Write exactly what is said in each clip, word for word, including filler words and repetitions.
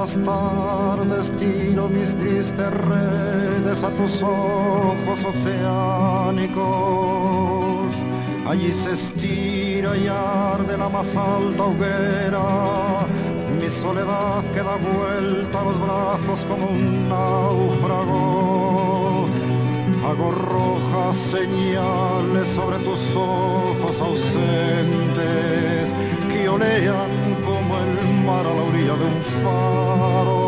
las tardes tiro mis tristes redes a tus ojos oceánicos. Allí se estira y arde la más alta hoguera. Mi soledad que da vuelta a los brazos como un náufrago. Hago rojas señales sobre tus ojos ausentes que olean como el mar a la orilla de un faro.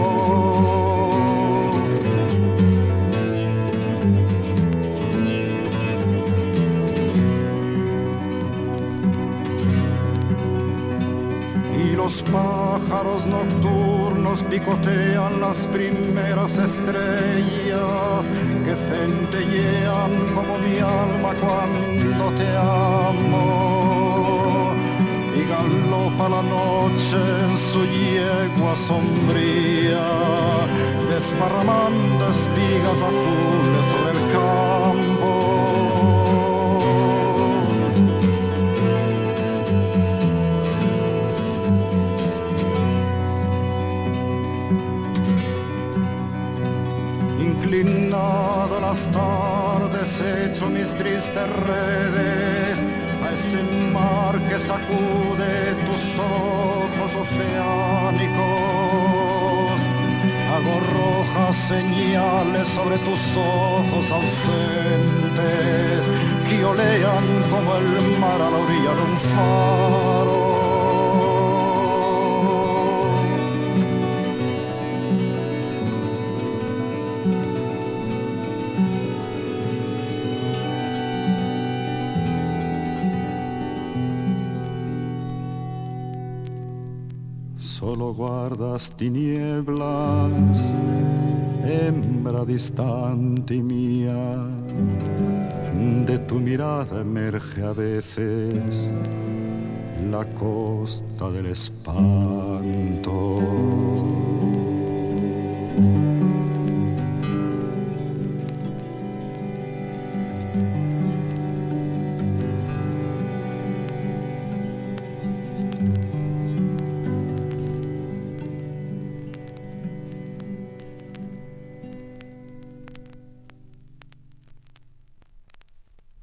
Y los pájaros nocturnos picotean las primeras estrellas que centellean como mi alma cuando te amo. Y galopa la noche en su yegua sombría, desparramando espigas azules sobre el campo. Inclinado a las tardes echo mis tristes redes a ese mar que sacude tus ojos oceánicos. Hago rojas señales sobre tus ojos ausentes que olean como el mar a la orilla de un faro. Solo guardas tinieblas, hembra distante y mía. De tu mirada emerge a veces la costa del espanto.